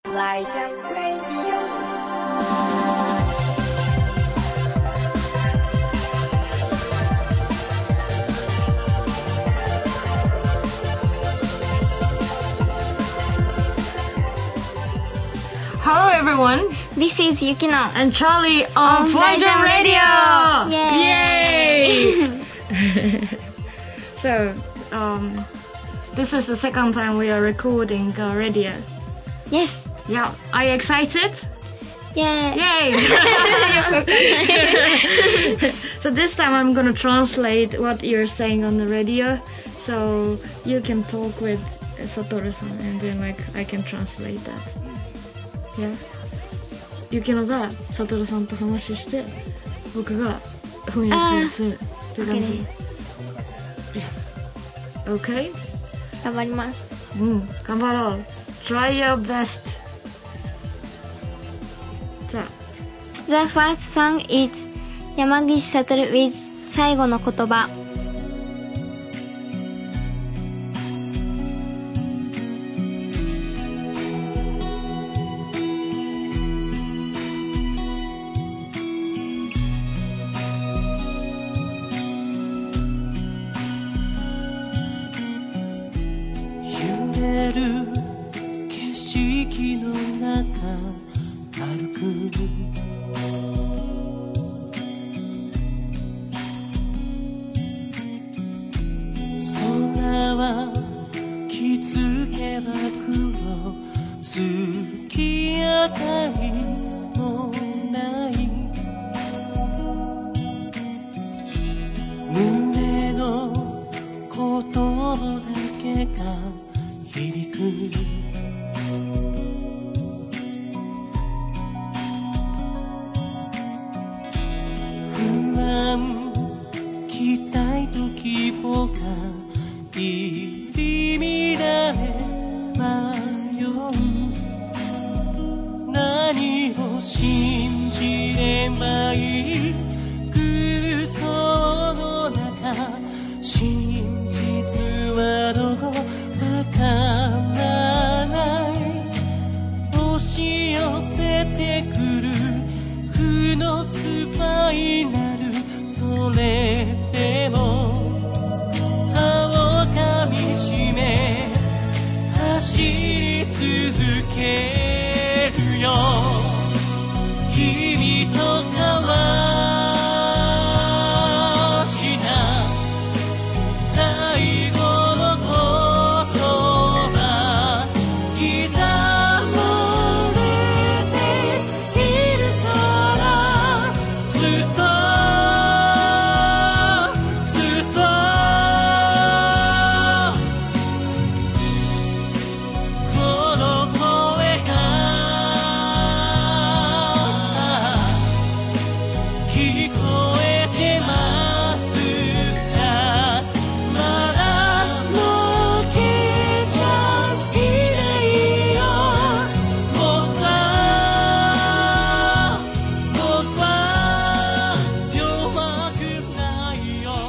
Fly Jump Radio. Hello everyone, This is Yukino and Charlie on Fly Jump Radio! Yay! So, this is the second time we are recording radio. Yes. Yeah, are you excited? Yay! Yay! So this time I'm gonna translate what you're saying on the radio, so you can talk with Satoru-san, and then I can translate that. Yeah. ゆきのがサトルさんと話して、僕が翻訳するって感じ。Okay? 頑張ります。 頑張ろう。Try your best. じゃあ。 The first song is 山岸悟 with 最後の言葉。 景色の中歩く空は気づけば黒月明かりもない胸の言葉だけが響く不安期待と希望が入り乱れ迷う何を信じればいい空想の中真実はどこわからない押し寄せてくる負のスパイラルそれでも歯を噛みしめ走り続けるよ君と交わした最後の言葉刻まれているからずっとずっとこの声が聞こえてますかまだ負けちゃいないよ僕は弱くないよ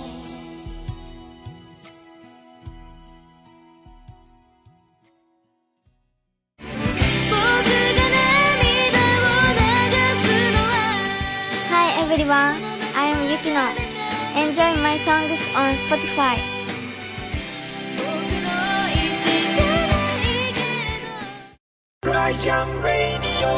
Hi everyone, I am Yukino. Enjoy my songs on Spotify. Fly Jump Radio.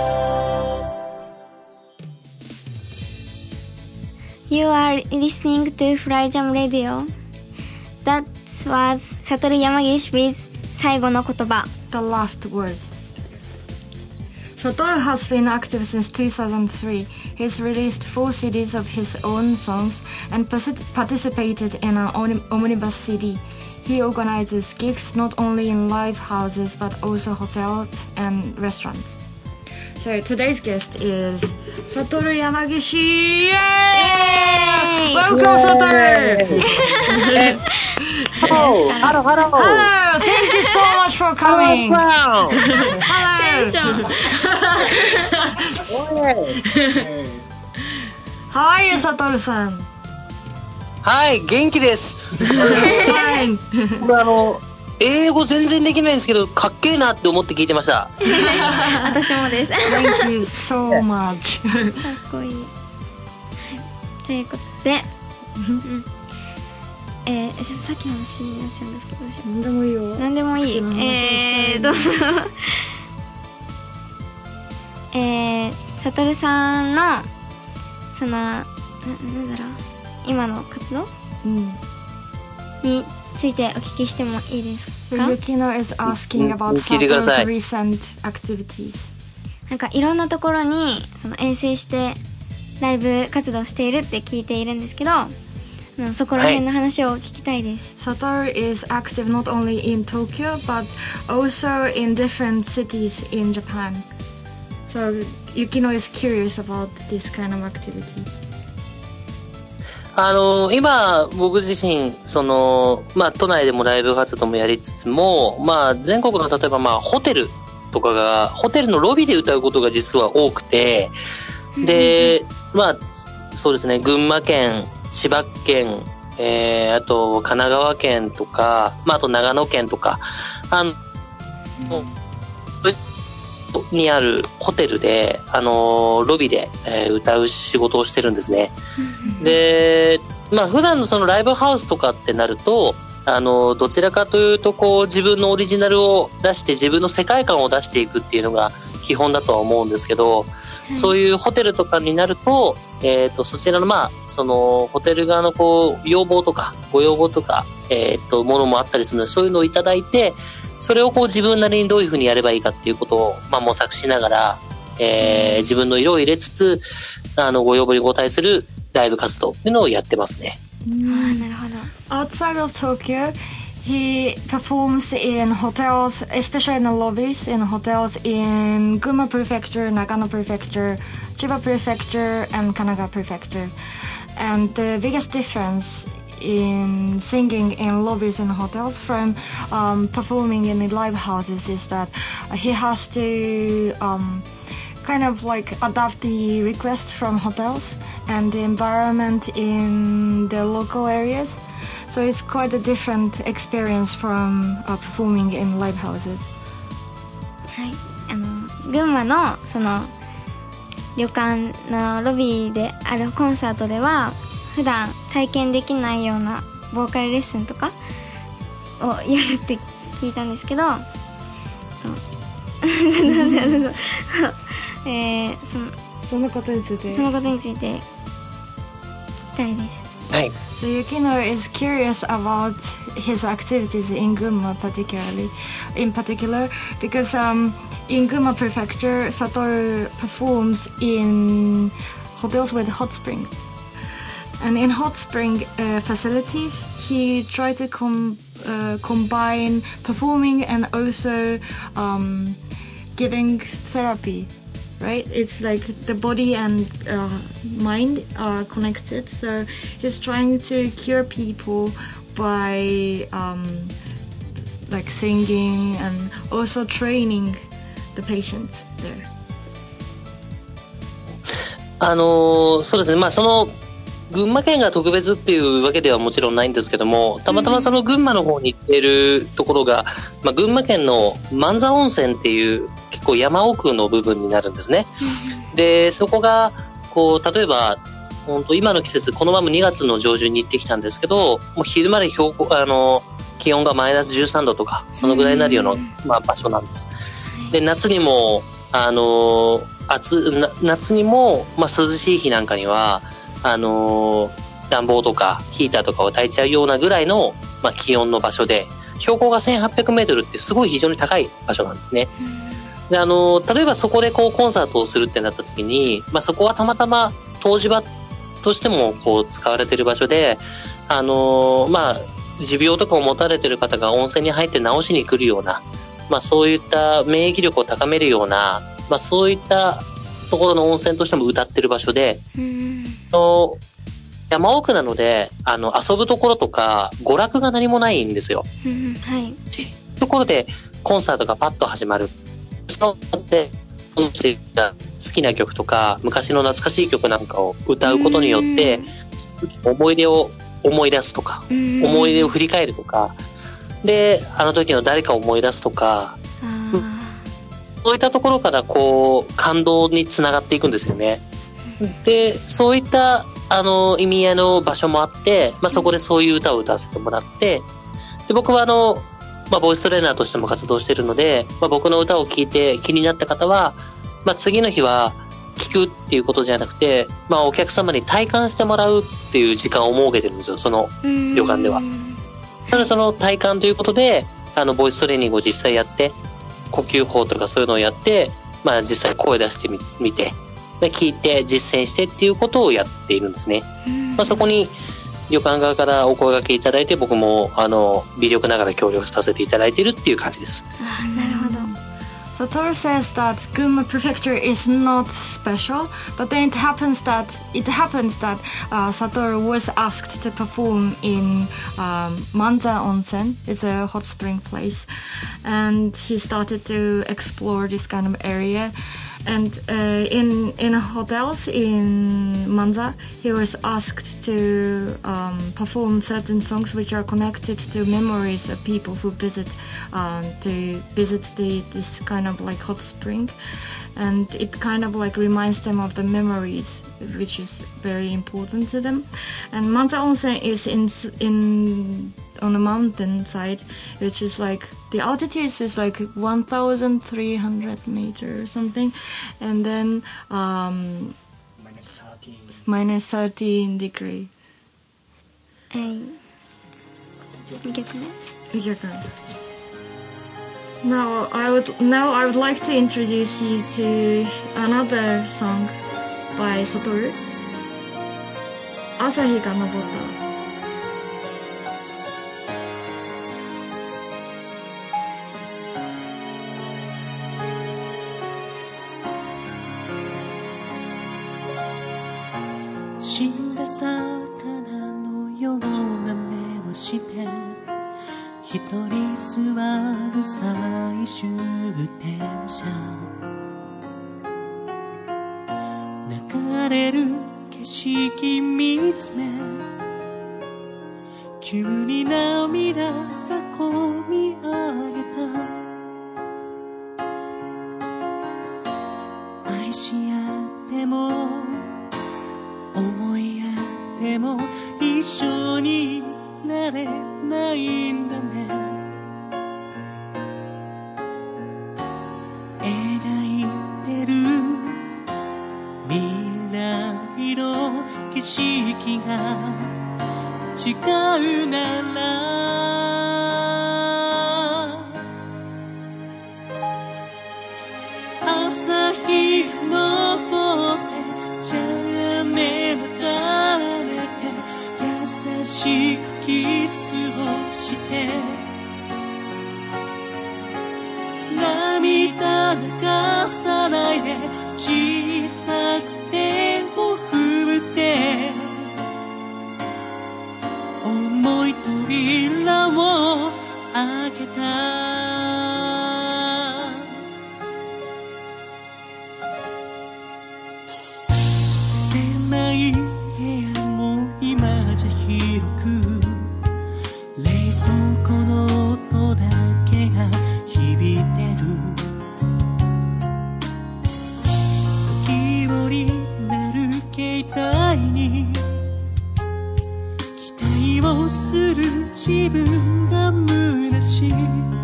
You are listening to Fly Jam Radio. That was Satoru Yamagishi with 最後の言葉。 The last words. Satoru has been active since 2003. He's released 4 CDs of his own songs and participated in an omnibus CD. He organizes gigs not only in live houses but also hotels and restaurants. So today's guest is Satoru Yamagishi! Yay! Welcome, Satoru! Hello, hello, hello. Hello! Thank you so much for coming! Wow. Hello! How are you, Satoru-san? はい、元気です。 Fine. これ英語全然できないんですけど、かっけえなって思って聞いてました。 私もです。 Thank you so much. かっこいい。はい、ということで、さっきの話になっちゃうんですけど、 何でもいいよ。 何でもいい。サトルさんのそのなんだろう、今の活動、についてお聞きしてもいいですか？ So Yukino is asking about Satoru's recent activities. なんかいろんなところにその遠征してライブ活動しているって聞いているんですけど、そこら辺の話を聞きたいです。 Satoru is active not only in Tokyo but also in different cities in Japan. So Yukino is curious about this kind of activity. 今僕自身都内でもライブ活動もやりつつも、全国の例えばホテルとかがホテルのロビーで歌うことが実は多くて、でそうですね、群馬県、千葉県、あと神奈川県とか、あと長野県とかにあるホテルでロビーで、歌う仕事をしてるんですね。で、普段のそのライブハウスとかってなるとどちらかというと自分のオリジナルを出して自分の世界観を出していくっていうのが基本だとは思うんですけど、そういうホテルとかになると、そちらのそのホテル側の要望とかご要望とかものもあったりするので、そういうのをいただいて、それを自分なりにどういうふうにやればいいかっていうことを模索しながら、自分の色を入れつつご要望に応えするライブ活動っていうのをやってますね。 なるほど。 Outside of Tokyo, he performs in hotels, especially in the lobbies in hotels in Gunma Prefecture, Nagano Prefecture, Chiba Prefecture, and Kanagawa Prefecture. And the biggest difference in singing in lobbies in hotels from performing in the live houses is that he has to kind of like adapt the request from hotels and the environment in the local areas. So it's quite a different experience from performing in live houses. はい、群馬のその旅館のロビーであるコンサートでは普段体験できないようなボーカルレッスンとかをやるって聞いたんですけど、 そのことについて聞きたいです。 はい。 So Yukino is curious about his activities in Gunma in particular because in Gunma Prefecture, Satoru performs in hotels with hot springs. And in hot spring facilities, he tried to combine performing and also giving therapy, right? It's like the body and mind are connected. So he's trying to cure people by like singing and also training the patients there. そうですね。その群馬県が特別っていうわけではもちろんないんですけども、たまたまその群馬の方に行っているところが、群馬県の万座温泉っていう結構山奥の部分になるんですね。で、そこが例えば本当今の季節、このまま2月の上旬に行ってきたんですけど、もう昼間で気温がマイナス13度とかそのぐらいになるような、場所なんです。で、夏にも夏にも、涼しい日なんかには暖房とかヒーターとかを焚いちゃうようなぐらいの、気温の場所で、標高が1800メートルってすごい非常に高い場所なんですね。で、例えばそこでコンサートをするってなった時に、そこはたまたま湯治場としても使われている場所で、持病とかを持たれている方が温泉に入って治しに来るような、そういった免疫力を高めるような、そういったところの温泉としても歌ってる場所で、山奥なので遊ぶところとか娯楽が何もないんですよ。 はい。 ところでコンサートがパッと始まる。そので好きな曲とか昔の懐かしい曲なんかを歌うことによって思い出を思い出すとか、思い出を振り返るとか、 で、あの時の誰かを思い出すとか、そういったところからこう感動につながっていくんですよね。で、そういった意味合いの場所もあって、そこでそういう歌を歌わせてもらって、で僕はボイストレーナーとしても活動しているので、僕の歌を聴いて気になった方は、次の日は聴くっていうことじゃなくて、お客様に体感してもらうっていう時間を設けてるんですよ、その旅館では。なのでその体感ということで、ボイストレーニングを実際やって、呼吸法とかそういうのをやって、実際声出してみて、聞いて実践してっていうことをやっているんですね。そこに旅館側からお声掛けいただいて、僕も微力ながら協力させていただいているっていう感じです。 なるほど。 Satoru says that Gunma Prefecture is not special, but then it happens that Satoru was asked to perform in Manza Onsen. It's a hot spring place, and he started to explore this kind of area. And in hotels in Manza, he was asked to perform certain songs which are connected to memories of people who visit this kind of like hot spring, and it kind of like reminds them of the memories, which is very important to them. And Manza Onsen is on a mountain side, which is like the altitude is like 1,300 meters or something, and then minus 13 degree. Now I would like to introduce you to another song by Satoru. 朝日が昇った。 死んだ魚のような目をして一人座る最終電車、流れる景色見つめ急に涙がこみ上げた。愛し合っても思い合っても一緒にいられないんだね。描いてる未来の景色が違うなら朝日昇ってじゃあね優しくキスをして涙流さないで小さく手を振って重い扉を開けた。狭い部屋も今じゃ広く冷蔵庫の音だけが響いてる。時折鳴る携帯に期待をする自分が虚しい。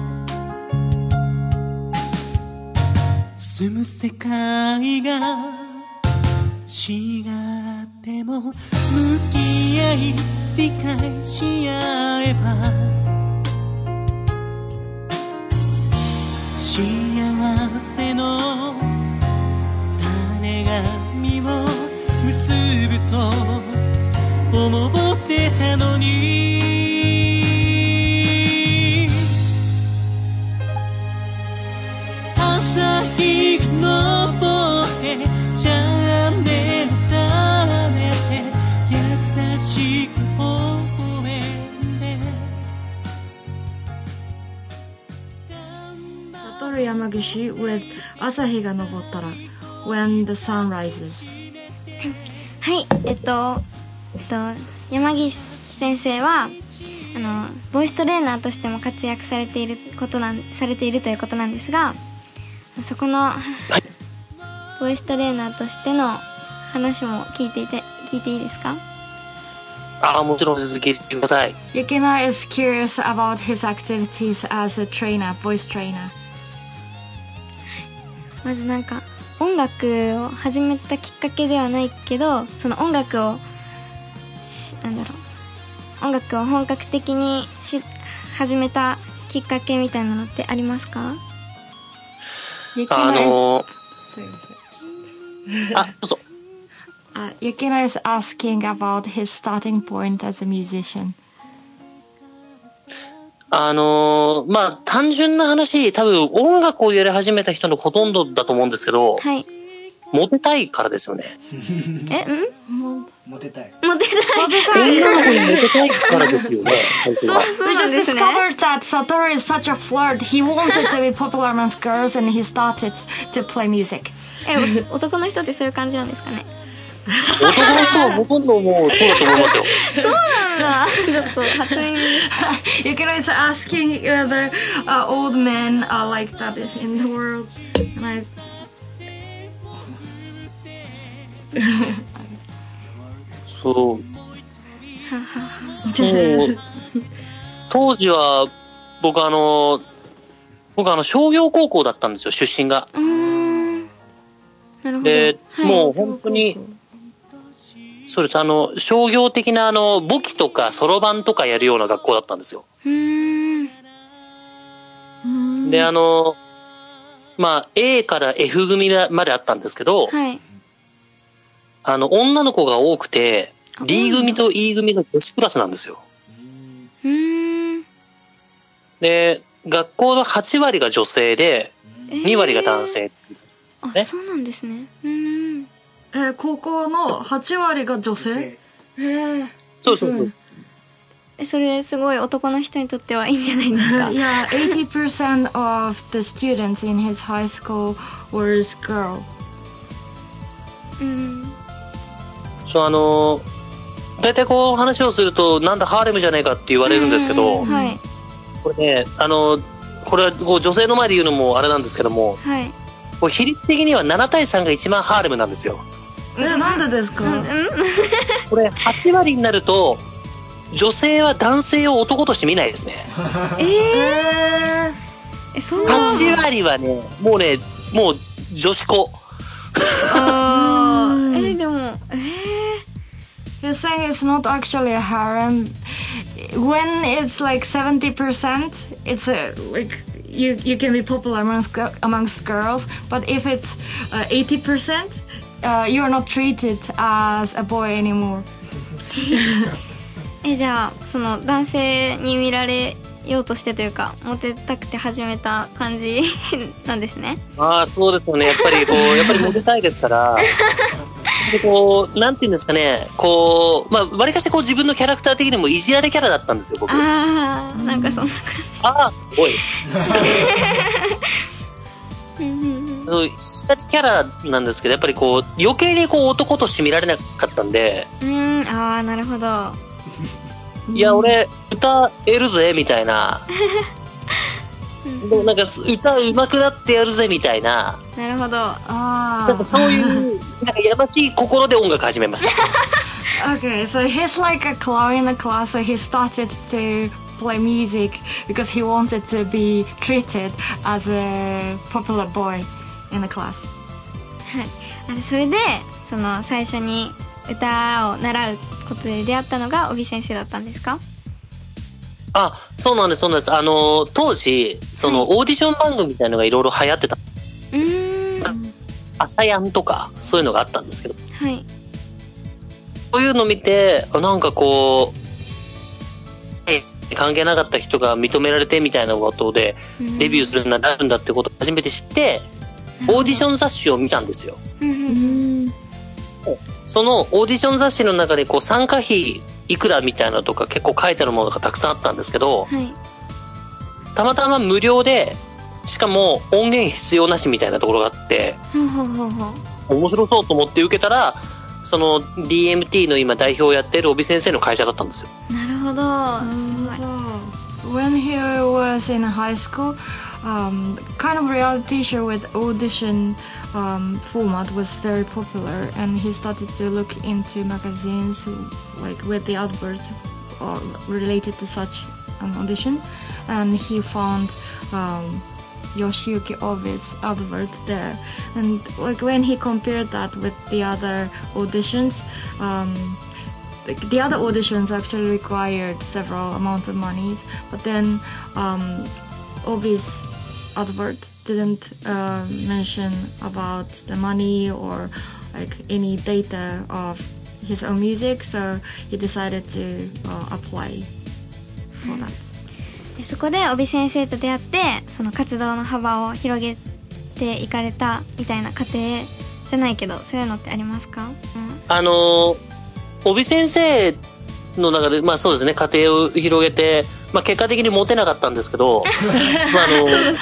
住む世界が違っても向き合い理解し合えば幸せの種が実を結ぶと思ってたのに朝日が昇ってじゃあね種で優しく微笑んで。 Satoru Yamagishi with 朝日が昇ったら When the sun rises。 はい、山岸先生はボイストレーナーとしても活躍されているということなんですが、そこのボイストレーナーとしての話も聞いていいですか？ もちろん続きください。 Yukina is curious about his activities as a trainer, voice trainer. まずなんか音楽を始めたきっかけではないけど、その音楽を本格的に始めたきっかけみたいなのってありますか？ どうぞ。 Yukina is asking about his starting point as a musician. 単純な話、多分音楽をやり始めた人のほとんどだと思うんですけど、 はい。 モテたいからですよね。 モテたい。 女の子にモテたいからですよね。 We just discovered that Satoru is such a flirt. He wanted to be popular amongst girls and he started to play music. 男の人ってそういう感じなんですかね？ 男の人はほとんどもうそうだと思いますよ。 そうなんだ。ちょっと初耳でした。 Yukina is asking whether old men are like that in the world. And そう。当時は僕商業高校だったんですよ、出身が。 なるほど。 で、もう本当にそうです。商業的な簿記とかそろばんとかやるような学校だったんですよ。で、A から F 組まであったんですけど、 はい、 女の子が多くて D 組と E 組の女子クラスなんですよ。で、学校の8割が女性で2割が男性。 そうなんですね。 高校の8割が女性？ そうそうそう。 それすごい男の人にとってはいいんじゃないですか？ Yeah, 80% of the students in his high school was girl. そう、大体こう話をするとなんだハーレムじゃねえかって言われるんですけど、 はい、 これね、これはこう女性の前で言うのもあれなんですけども、 はい、 こう比率的には7対3が一番ハーレムなんですよ。 なんでですか？ これ8割になると女性は男性を男として見ないですね。 そんな 8割はね、もう女子校。 でも You're saying it's not actually a harem. When it's like 70%, it's like you can be popular amongst girls. But if it's 80%, you're not treated as a boy anymore. じゃあその男性に見られようとしてというかモテたくて始めた感じなんですね。 そうですよね。やっぱりモテたいですから。なんていうんですかね、わりかし自分のキャラクター的にもいじられキャラだったんですよ、僕。 なんかそんな感じ。おい。いじられキャラなんですけど、やっぱり余計に男として見られなかったんで。 なるほど。 いや、俺、歌えるぜ、みたいな。なんか歌うまくなってやるぜみたいな。 なるほど。 なんかそういうなんかやましい心で音楽始めました。 Okay, so he's like a clown in the class, so he started to play music because he wanted to be treated as a popular boy in the class. はい。それでその最初に歌を習うことで出会ったのが帯先生だったんですか？ そうなんです、そうなんです。当時、オーディション番組みたいなのがいろいろ流行ってた。朝やんとか、そういうのがあったんですけど。 はい。 そういうのを見て、なんか関係なかった人が認められてみたいなことで、デビューするんだ、なるんだってことを初めて知って、オーディション雑誌を見たんですよ。そのオーディション雑誌の中で参加費いくらみたいなのとか結構書いてあるものがたくさんあったんですけど、 はい、 たまたま無料でしかも音源必要なしみたいなところがあって、面白そうと思って受けたらその DMT の今代表をやってる帯先生の会社だったんですよ。 なるほど。 when he was in high school, kind of reality show with audition format was very popular, and he started to look into magazines like with the adverts related to such an audition, and he found Yoshiyuki Obi's advert there, and like when he compared that with the other auditions, the other auditions actually required several amount of money, but then Obi's advert didn't mention about the money or like any data of his own music, so he decided to apply for that. でそこで帯先生と出会ってその活動の幅を広げていかれたみたいな過程じゃないけど、そういうのってありますか？ 帯先生の中で、まあそうですね、家庭を広げて、まあ結果的にモテなかったんですけど、まあ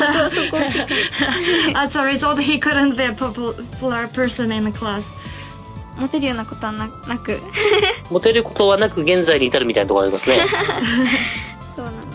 As a result, he couldn't be a popular person in the class. モテるようなことはなくモテることはなく現在に至るみたいなところありますね。 そうなんです。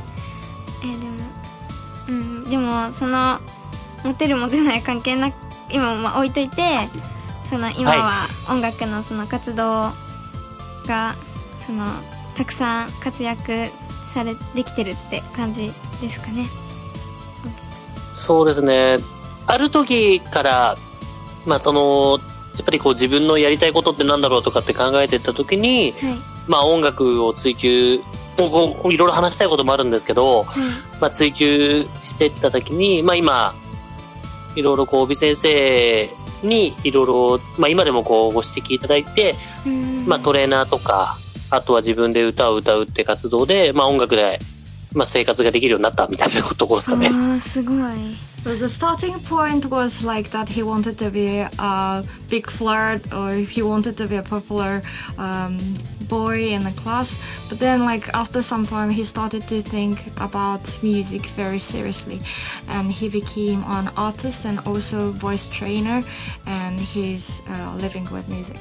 でもそのモテるモテない関係なく今まあ置いといて、その今は音楽のその活動がそのたくさん活躍できてるって感じですかね。 そうですね。ある時からまあそのやっぱりこう自分のやりたいことってなんだろうとかって考えていった時に、まあ音楽を追求もういろいろ話したいこともあるんですけど、まあ追求していった時に、まあ今いろいろこう帯先生にいろいろまあ今でもこうご指摘いただいて、まあトレーナーとかあとは自分で歌を歌うって活動で、まあ音楽でまあ生活ができるようになったみたいなところですかね。 すごい。 So the starting point was like that he wanted to be a big flirt, or he wanted to be a popular boy in the class. But then like after some time he started to think about music very seriously, and he became an artist and also voice trainer, and he's living with music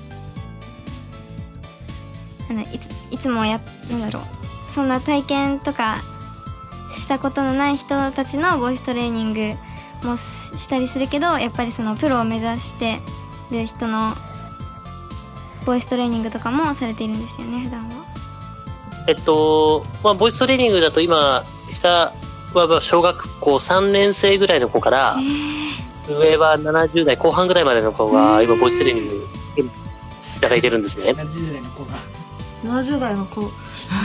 now. いつもなんだろう、そんな体験とかしたことのない人たちのボイストレーニングもしたりするけど、やっぱりそのプロを目指してる人のボイストレーニングとかもされているんですよね、普段は。 まあボイストレーニングだと今下は小学校3年生ぐらいの子から、上は70代後半ぐらいまでの子が今ボイストレーニングいただいてるんですね。 70代の子が。70代の子。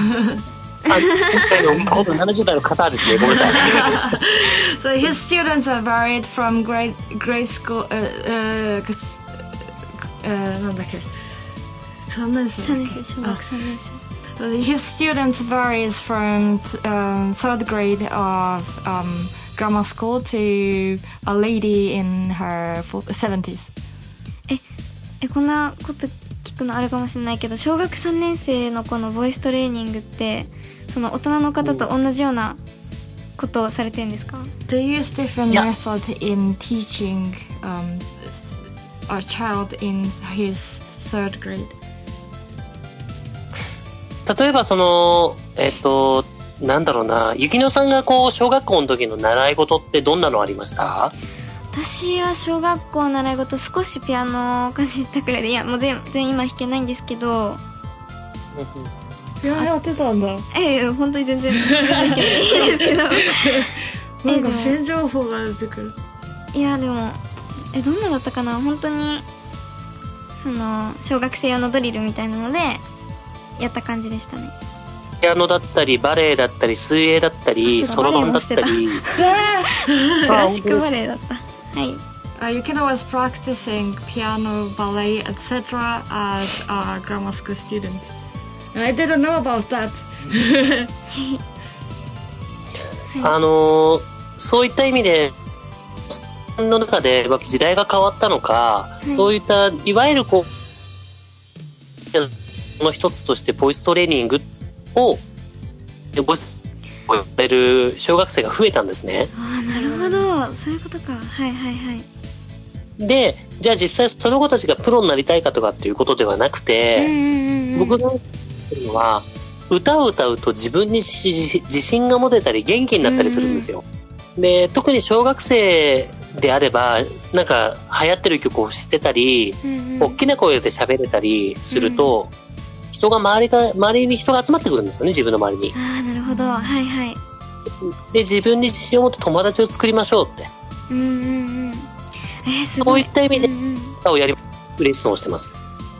70代の方ですね。ごめんなさい。 So his students are varied from grade school なんだっけ3年生小学3年生。His students varies from third grade of grammar school to a lady in her 70s. こんなこと聞くのあるかもしれないけど、小学3年生の子のボイストレーニングってその大人の方と同じようなことをされてるんですか？ They use different methods in teaching a child in his third grade. 例えばそのなんだろうな、ゆきのさんがこう小学校の時の習い事ってどんなのありました？ 私は小学校習い事少しピアノをかじったくらいで、いやもう全然今弾けないんですけど。 ピアノやってたんだ。 本当に全然弾けないですけど。 なんか新情報が出てくる。 いやでもどんなだったかな、本当にその小学生用のドリルみたいなのでやった感じでしたね。 ピアノだったりバレエだったり水泳だったりソロバンだったりクラシックバレエだった。はい。 Yukino was practicing piano, ballet, etc. as a grammar school student. I didn't know about that. そういった意味での中で時代が変わったのか、そういったいわゆるこうの一つとしてボイストレーニングをボイスをやれる小学生が増えたんですね。 なるほど、そういうことか。はいはいはい。 で、じゃあ実際その子たちがプロになりたいかとかっていうことではなくて、僕がしてるのは歌を歌うと自分に自信が持てたり元気になったりするんですよ。で、特に小学生であれば、なんか流行ってる曲を知ってたり、大きな声で喋れたりすると、周りに人が集まってくるんですよね、自分の周りに。 ああ、なるほど。はいはい。 で、自分に自信を持って友達を作りましょうって。 すごい。 そういった意味で歌をレッスンをしてます。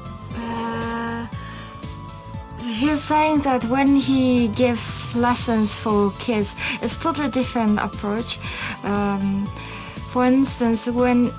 He's saying that when he gives lessons for kids, it's totally different approach. For instance, when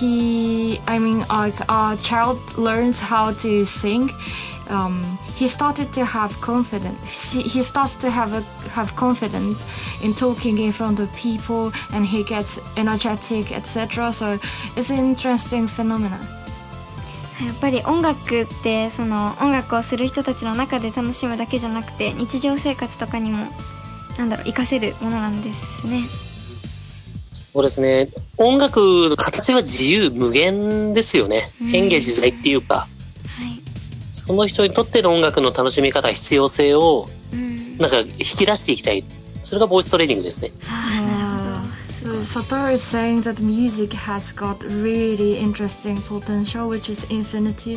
a child learns how to sing, he started to have confidence. He starts to have confidence in talking in front of people, and he gets energetic, etc. So it's an interesting phenomenon. やっぱり音楽ってその音楽をする人たちの中で楽しむだけじゃなくて日常生活とかにも活かせるものなんですね。 そうですね。音楽の形は自由無限ですよね。変化自在っていうか、その人にとっての音楽の楽しみ方、必要性をなんか引き出していきたい。それがボイストレーニングですね。 Satoru is saying that music has got really interesting potential, which is infinitive.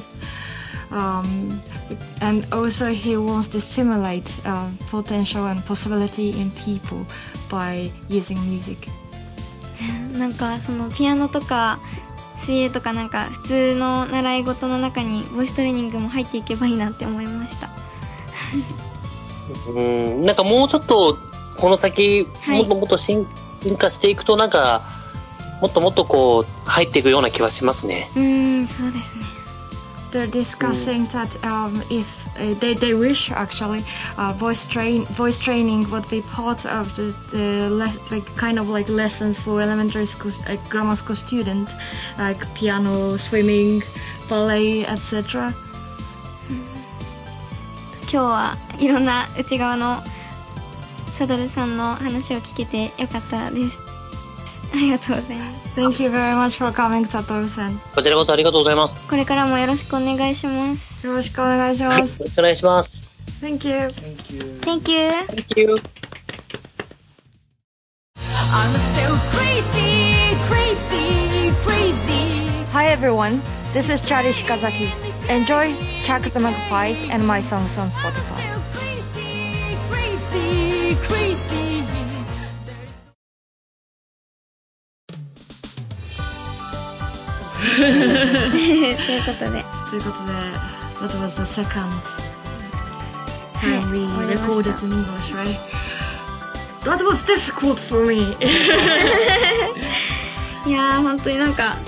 And also he wants to stimulate potential and possibility in people by using music. なんかそのピアノとか水泳とかなんか普通の習い事の中にボイストレーニングも入っていけばいいなって思いました。 なんかもうちょっとこの先もっともっと進化していくとなんかもっともっとこう入っていくような気はしますね。 そうですね。 They're discussing that if they wish actually voice training would be part of the kind of like lessons for elementary school grammar school students like piano, swimming, ballet, etc. 今日はいろんな内側のサドルさんの話を聞けてよかったです。ありがとうございます。 Thank you very much for coming, Satoru-san. こちらこそありがとうございます。 これからもよろしくお願いします。 よろしくお願いします。 よろしくお願いします。 Thank you. Thank you. Thank you. I'm still crazy, crazy, crazy. Hi everyone, this is Chari Shikazaki. Enjoy Chuck the Magpies and my songs on Spotify. Crazy, crazy, crazy. ということで that was the second time we recorded in English, right? That was difficult for me. いやー本当に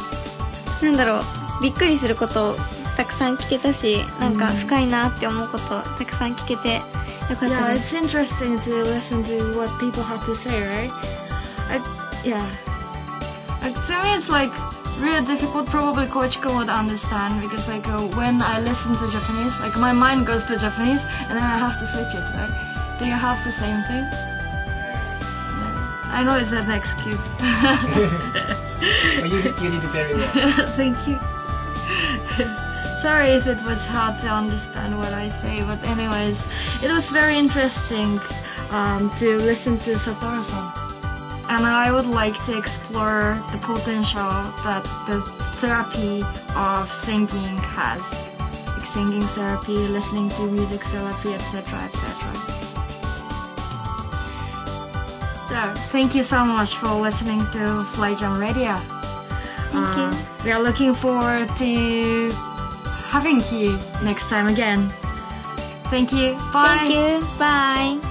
びっくりすることたくさん聞けたし、なんか深いなって思うことたくさん聞けてよかったです。 Yeah, it's interesting to listen to what people have to say, right? To me it's like really difficult. Probably Koichi-kun would understand because when I listen to Japanese, my mind goes to Japanese and then I have to switch it, right? Do you have the same thing? Yeah. I know it's an excuse. Well, you did it very well. Thank you. Sorry if it was hard to understand what I say, but anyways, it was very interesting to listen to Satoru-san. And I would like to explore the potential that the therapy of singing has. Like singing therapy, listening to music therapy, etc., etc. So, thank you so much for listening to Fly Jam Radio. Thank you. We are looking forward to having you next time again. Thank you. Bye. Thank you. Bye.